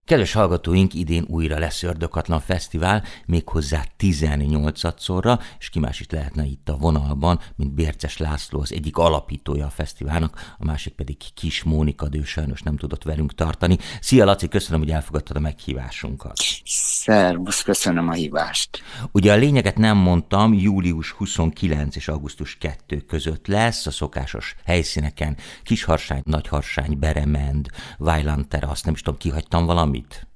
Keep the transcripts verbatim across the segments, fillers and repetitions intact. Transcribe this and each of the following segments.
Kedves hallgatóink, idén újra lesz Ördögkatlan Fesztivál, méghozzá tizennyolcadszorra, és ki más is lehetne itt a vonalban, mint Bérces László, az egyik alapítója a fesztiválnak, a másik pedig Kis Mónika, de ő sajnos nem tudott velünk tartani. Szia Laci, köszönöm, hogy elfogadtad a meghívásunkat. Szervusz, köszönöm a hívást. Ugye a lényeget nem mondtam, július huszonkilencedike és augusztus kettő között lesz a szokásos helyszíneken Kisharsány, Nagyharsány, Beremend, Vajland terasz, nem is tudom, kihagytam valamit?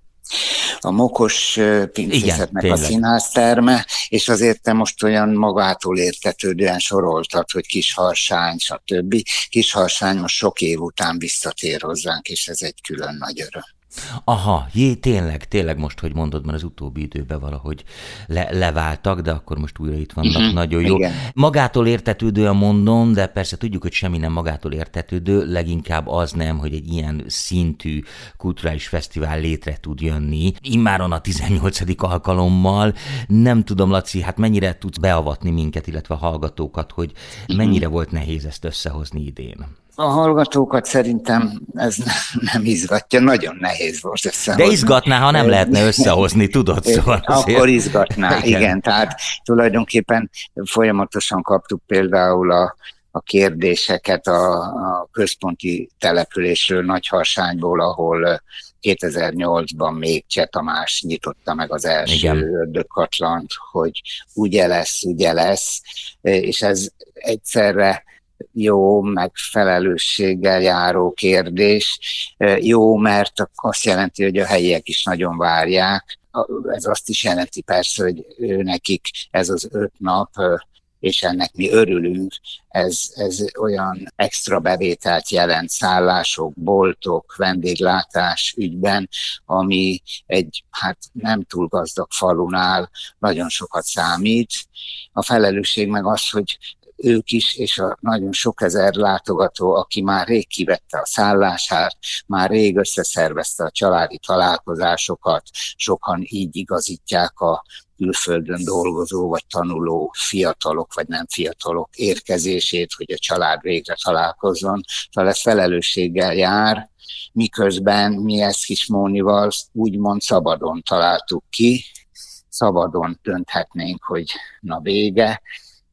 A Mokos Pincészetnek Igen, a színházterme, és azért te most olyan magától értetődően soroltad, hogy Kisharsány, stb. Kisharsány most sok év után visszatér hozzánk, és ez egy külön nagy öröm. Aha, jé, tényleg, tényleg most, hogy mondod, mert az utóbbi időben valahogy le, leváltak, de akkor most újra itt vannak, uh-huh, nagyon jó. Igen. Magától értetődően mondom, de persze tudjuk, hogy semmi nem magától értetődő, leginkább az nem, hogy egy ilyen szintű kulturális fesztivál létre tud jönni. Immáron a tizennyolcadik alkalommal. Nem tudom, Laci, hát mennyire tudsz beavatni minket, illetve a hallgatókat, hogy mennyire uh-huh. volt nehéz ezt összehozni idén? A hallgatókat szerintem ez nem izgatja, nagyon nehéz volt összehozni. De izgatná, ha nem lehetne összehozni, tudod? Szóval Akkor izgatná, igen. igen. Tehát tulajdonképpen folyamatosan kaptuk például a, a kérdéseket a, a központi településről, Nagyharsányból, ahol kétezer-nyolcban még Cseh Tamás nyitotta meg az első Ördögkatlant, hogy ugye lesz, ugye lesz, és ez egyszerre jó, meg felelősséggel járó kérdés. Jó, mert azt jelenti, hogy a helyiek is nagyon várják. Ez azt is jelenti persze, hogy nekik ez az öt nap, és ennek mi örülünk, ez, ez olyan extra bevételt jelent szállások, boltok, vendéglátás ügyben, ami egy hát nem túl gazdag falunál nagyon sokat számít. A felelősség meg az, hogy ők is, és a nagyon sok ezer látogató, aki már rég kivette a szállását, már rég összeszervezte a családi találkozásokat, sokan így igazítják a külföldön dolgozó vagy tanuló fiatalok vagy nem fiatalok érkezését, hogy a család végre találkozzon. Szóval ez felelősséggel jár, miközben mi ezt Kis Mónival úgymond szabadon találtuk ki, szabadon dönthetnénk, hogy na vége,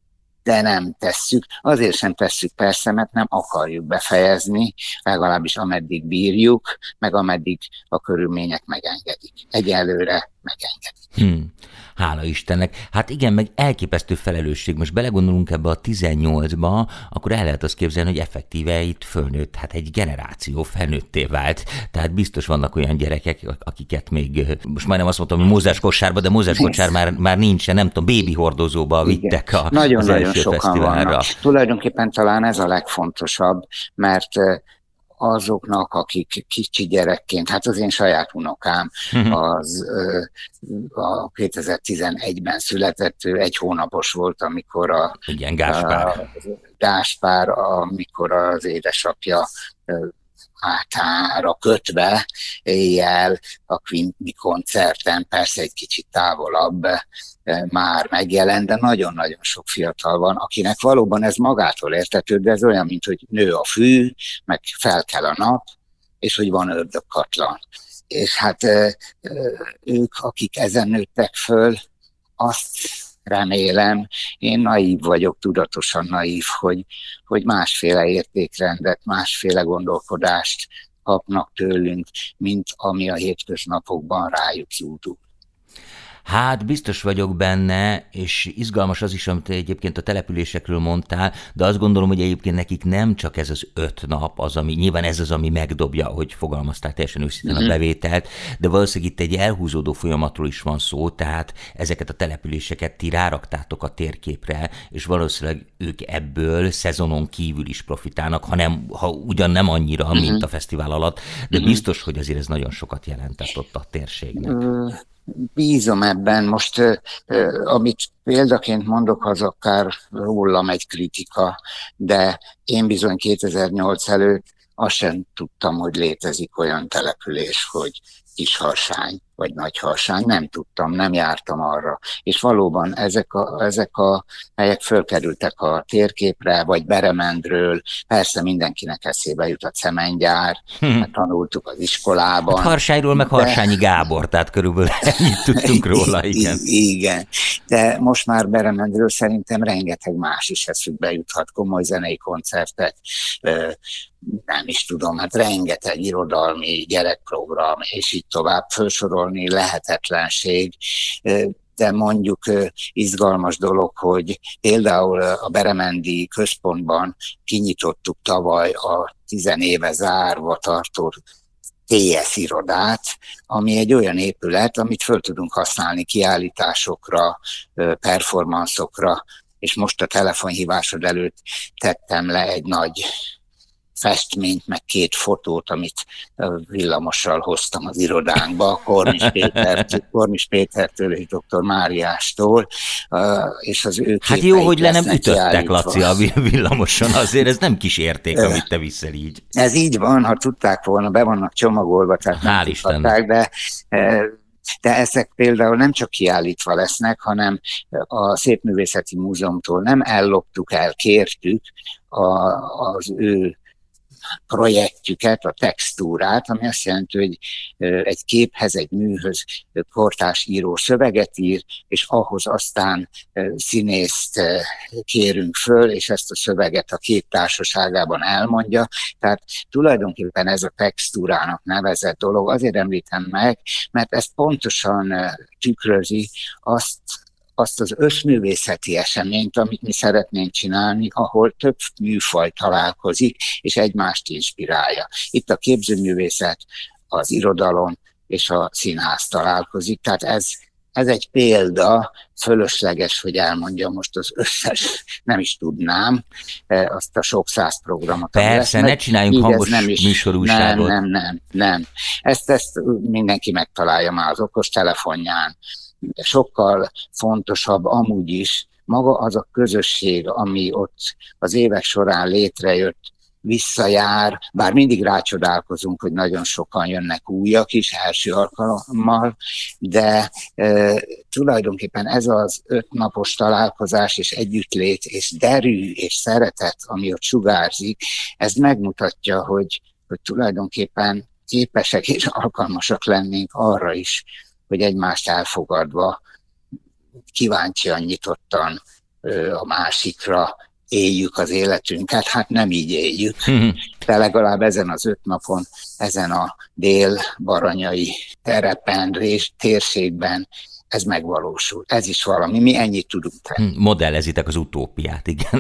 de nem tesszük. Azért sem tesszük persze, mert nem akarjuk befejezni, legalábbis ameddig bírjuk, meg ameddig a körülmények megengedik. Egyelőre megengedik. Hmm. Hála Istennek. Hát igen, meg elképesztő felelősség. Most belegondolunk ebbe a tizennyolcba, akkor el lehet azt képzelni, hogy effektíve itt fölnőtt, hát egy generáció felnőtté vált. Tehát biztos vannak olyan gyerekek, akiket még, most majdnem azt mondtam, hogy Mózes kosárba, de Mózes kosár már, már nincsen, nem tudom, bébi hordozóba vittek a, nagyon, az nagyon első sokan fesztiválra. Vannak. Tulajdonképpen talán ez a legfontosabb, mert azoknak, akik kicsi gyerekként, hát az én saját unokám, az a kétezer-tizenegyben született, ő egy hónapos volt, amikor a, Igen, Gáspár. a Gáspár, amikor az édesapja hátára kötve éjjel a Quimby koncerten, persze egy kicsit távolabb már megjelent, de nagyon-nagyon sok fiatal van, akinek valóban ez magától értetődő, de ez olyan, mint hogy nő a fű, meg fel kell a nap, és hogy van Ördögkatlan. És hát ők, akik ezen nőttek föl, azt remélem, én naív vagyok, tudatosan naív, hogy, hogy másféle értékrendet, másféle gondolkodást kapnak tőlünk, mint ami a hétköznapokban rájuk jutunk. Hát biztos vagyok benne, és izgalmas az is, amit egyébként a településekről mondtál, de azt gondolom, hogy egyébként nekik nem csak ez az öt nap az, ami, nyilván ez az, ami megdobja, hogy fogalmazták teljesen őszintén mm-hmm. a bevételt, de valószínűleg itt egy elhúzódó folyamatról is van szó, tehát ezeket a településeket ti ráraktátok a térképre, és valószínűleg ők ebből szezonon kívül is profitálnak, hanem, ha ugyan nem annyira, mm-hmm. mint a fesztivál alatt, de mm-hmm. biztos, hogy azért ez nagyon sokat jelentett ott a térségnek. Mm. Bízom ebben. Most, amit példaként mondok, az akár rólam egy kritika, de én bizony kétezer-nyolc előtt azt sem tudtam, hogy létezik olyan település, hogy Kisharsány. vagy Nagyharsány, nem tudtam, nem jártam arra. És valóban ezek a, ezek a helyek fölkerültek a térképre, vagy Beremendről, persze mindenkinek eszébe jut a cementgyár, hm. mert tanultuk az iskolában. Hát Harsányról meg de... Harsányi Gábor, tehát körülbelül ennyit tudtunk róla, igen. Igen, de most már Beremendről szerintem rengeteg más is eszükbe juthat, komoly zenei koncertek, nem is tudom, hát rengeteg irodalmi gyerekprogram, és így tovább felsorolni lehetetlenség, de mondjuk izgalmas dolog, hogy például a Beremendi Központban kinyitottuk tavaly a tizenéve zárva tartó té es irodát, ami egy olyan épület, amit föl tudunk használni kiállításokra, performanszokra, és most a telefonhívásod előtt tettem le egy nagy festményt, meg két fotót, amit villamossal hoztam az irodánkba, Kornis Pétertől, Kornis Pétertől és dr. Máriástól, és az ő Hát jó, hogy le nem ütöttek, Laci, a villamoson, azért ez nem kis érték, amit te viszel így. Ez így van, ha tudták volna, be vannak csomagolva, tehát nem Hál' tudták, de de ezek például nem csak kiállítva lesznek, hanem a Szépművészeti Múzeumtól nem elloptuk el, kértük a, az ő projektjüket, a textúrát, ami azt jelenti, hogy egy képhez, egy műhöz kortárs író szöveget ír, és ahhoz aztán színészt kérünk föl, és ezt a szöveget a kép társaságában elmondja. Tehát tulajdonképpen ez a textúrának nevezett dolog, azért említem meg, mert ez pontosan tükrözi azt, azt az összművészeti eseményt, amit mi szeretnénk csinálni, ahol több műfaj találkozik, és egymást inspirálja. Itt a képzőművészet, az irodalom és a színház találkozik, tehát ez, ez egy példa, fölösleges, hogy elmondjam most az összes, nem is tudnám, azt a sok száz programot. Persze, ne csináljunk hangos műsorúságot. Nem, nem, nem, nem. Ezt, ezt mindenki megtalálja már az okos telefonján. Sokkal fontosabb amúgy is maga az a közösség, ami ott az évek során létrejött, visszajár, bár mindig rácsodálkozunk, hogy nagyon sokan jönnek újak is első alkalommal, de e, tulajdonképpen ez az ötnapos találkozás és együttlét és derű és szeretet, ami ott sugárzik, ez megmutatja, hogy, hogy tulajdonképpen képesek és alkalmasak lennénk arra is, hogy egymást elfogadva, kíváncsian, nyitottan a másikra éljük az életünket. Hát nem így éljük, de legalább ezen az öt napon, ezen a dél-baranyai terepen, rés, térségben ez megvalósul. Ez is valami, mi ennyit tudunk tenni. Modellezitek az utópiát, igen.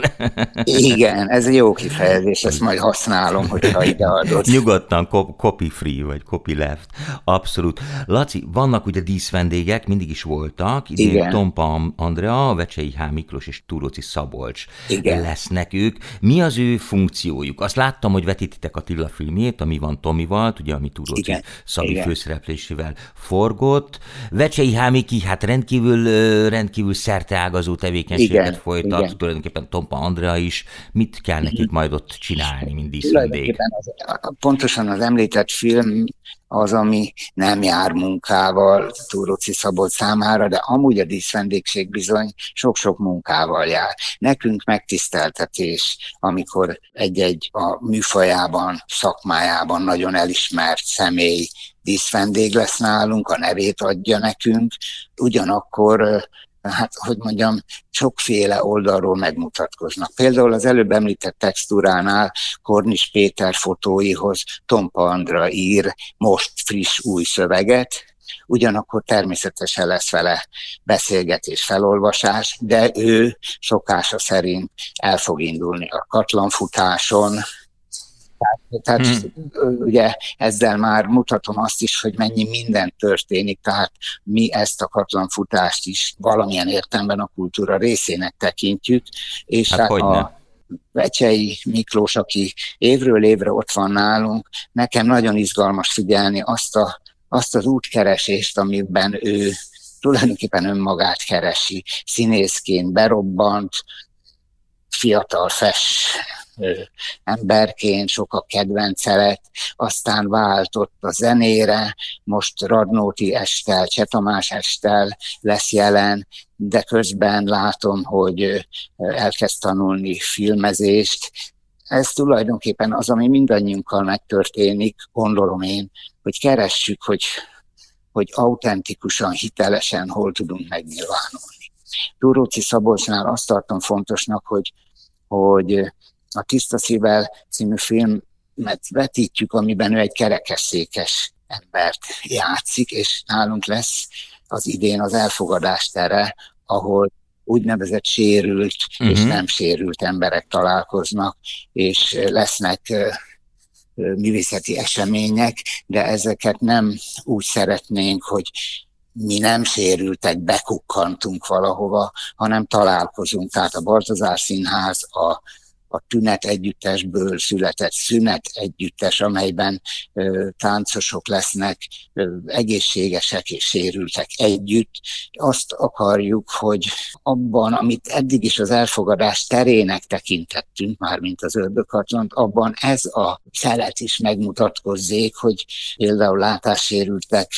Igen, ez egy jó kifejezés, ezt majd használom, hogyha ideadod. Nyugodtan, copy free, vagy copy left. Abszolút. Laci, vannak ugye díszvendégek, mindig is voltak. Idén Tompa Andrea, Vecsei H. Miklós és Túróczi Szabolcs igen. lesznek ők. Mi az ő funkciójuk? Azt láttam, hogy vetítitek Attila filmjét, ami van Tomival, ugye, ami Túróczi igen. Szabi igen. főszereplésével forgott. Vecsei H. Miki hát rendkívül, rendkívül szerteágazó tevékenységet igen, folytat, igen. tulajdonképpen Tompa Andrea is. Mit kell nekik majd ott csinálni, mint díszvendég? Pontosan az említett film az, ami nem jár munkával Túróczi Szabolcs számára, de amúgy a díszvendégség bizony sok-sok munkával jár. Nekünk megtiszteltetés, amikor egy-egy a műfajában, szakmájában nagyon elismert személy díszvendég lesz nálunk, a nevét adja nekünk, ugyanakkor, hát, hogy mondjam, sokféle oldalról megmutatkoznak. Például az előbb említett textúránál Kornis Péter fotóihoz Tompa Andrea ír most friss új szöveget, ugyanakkor természetesen lesz vele beszélgetés, felolvasás, de ő szokása szerint el fog indulni a katlanfutáson. Tehát hmm. ugye ezzel már mutatom azt is, hogy mennyi minden történik, tehát mi ezt a katlanfutást is valamilyen értelemben a kultúra részének tekintjük, és hát a Vecsei Miklós, aki évről évre ott van nálunk, nekem nagyon izgalmas figyelni azt, a, azt az útkeresést, amiben ő tulajdonképpen önmagát keresi, színészként berobbant, fiatal fest, emberként, sokak kedvence lett, aztán váltott a zenére, most Radnóti Esttel, Cseh Tamás Esttel lesz jelen, de közben látom, hogy elkezd tanulni filmezést. Ez tulajdonképpen az, ami mindannyiunkkal megtörténik, gondolom én, hogy keressük, hogy, hogy autentikusan, hitelesen hol tudunk megnyilvánulni. Túróczi Szabolcsnál azt tartom fontosnak, hogy, hogy a Tiszta Szívvel című filmet vetítjük, amiben ő egy kerekesszékes embert játszik, és nálunk lesz az idén az Elfogadás tere, ahol úgynevezett sérült uh-huh. és nem sérült emberek találkoznak, és lesznek uh, művészeti események, de ezeket nem úgy szeretnénk, hogy mi nem sérültek, bekukkantunk valahova, hanem találkozunk. Tehát a Baltazár Színház a a Tünet együttesből született Szünet együttes, amelyben ö, táncosok lesznek, ö, egészségesek és sérültek együtt. Azt akarjuk, hogy abban, amit eddig is az elfogadás terének tekintettünk, mármint az Ördögkatlont, abban ez a szelet is megmutatkozzék, hogy például látássérültek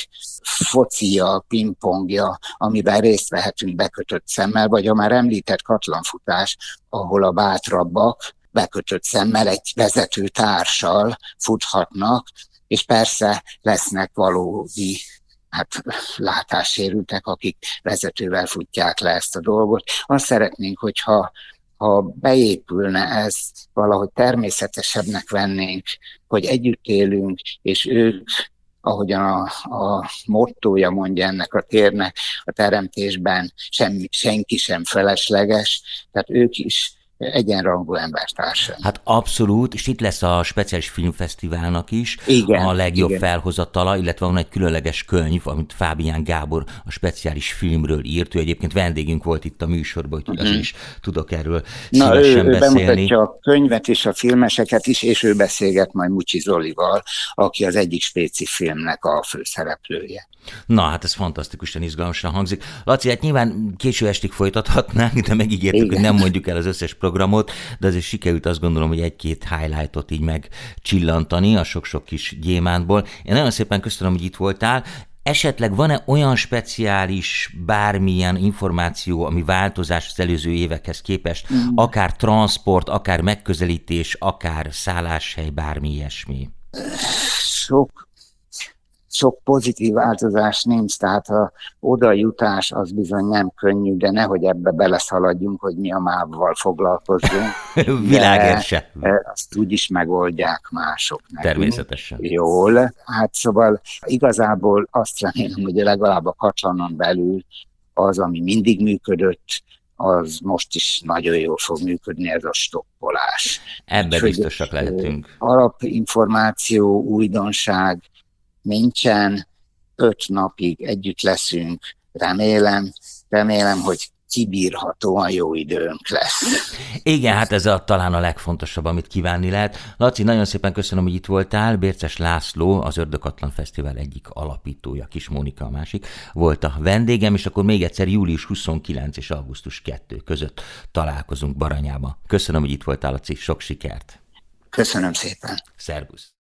focia, pingpongja, amiben részt vehetünk bekötött szemmel, vagy a már említett katlanfutás, ahol a bátrabbak bekötött szemmel egy vezető társal futhatnak, és persze lesznek valódi hát, látássérültek, akik vezetővel futják le ezt a dolgot. Azt szeretnénk, hogyha ha beépülne ez, valahogy természetesebbnek vennénk, hogy együtt élünk, és ők, ahogyan a, a mottója mondja ennek a térnek, a teremtésben semmi, senki sem felesleges, tehát ők is egyenrangú embertársak. Hát abszolút, és itt lesz a speciális filmfesztiválnak is igen, a legjobb igen. felhozatala, illetve van egy különleges könyv, amit Fábián Gábor a speciális filmről írt. Ő egyébként vendégünk volt itt a műsorban, úgyhogy uh-huh. az is tudok erről Na, szívesen ő, ő beszélni. bemutatja a könyvet és a filmeseket is, és ő beszélget majd Mucsi Zolival, aki az egyik spéci filmnek a főszereplője. Na, hát ez fantasztikusan izgalmasan hangzik. Laci, hát nyilván késő estig folytathatnánk, de megígértük, igen. hogy nem mondjuk el az összes programot, de azért sikerült azt gondolom, hogy egy-két highlightot így megcsillantani a sok-sok kis gyémántból. Én nagyon szépen köszönöm, hogy itt voltál. Esetleg van-e olyan speciális bármilyen információ, ami változás az előző évekhez képest, mm. akár transport, akár megközelítés, akár szálláshely, bármi ilyesmi? Sok Sok pozitív változás nincs, tehát a odajutás az bizony nem könnyű, de nehogy ebbe beleszaladjunk, hogy mi a mávval foglalkozzunk. Világért se. Azt úgyis megoldják mások nekünk. Természetesen. Jól. Hát szóval igazából azt remélem, hogy legalább a Katlanon belül az, ami mindig működött, az most is nagyon jól fog működni, ez a stoppolás. Ebbe biztosak lehetünk. Alapinformáció, újdonság nincsen, öt napig együtt leszünk, remélem, remélem, hogy kibírhatóan jó időnk lesz. Igen, hát ez a, talán a legfontosabb, amit kívánni lehet. Laci, nagyon szépen köszönöm, hogy itt voltál. Bérces László, az Ördögkatlan Fesztivál egyik alapítója, Kis Mónika a másik, volt a vendégem, és akkor még egyszer július huszonkilencedike és augusztus másodika között találkozunk Baranyába. Köszönöm, hogy itt voltál, Laci, sok sikert! Köszönöm szépen! Szervusz!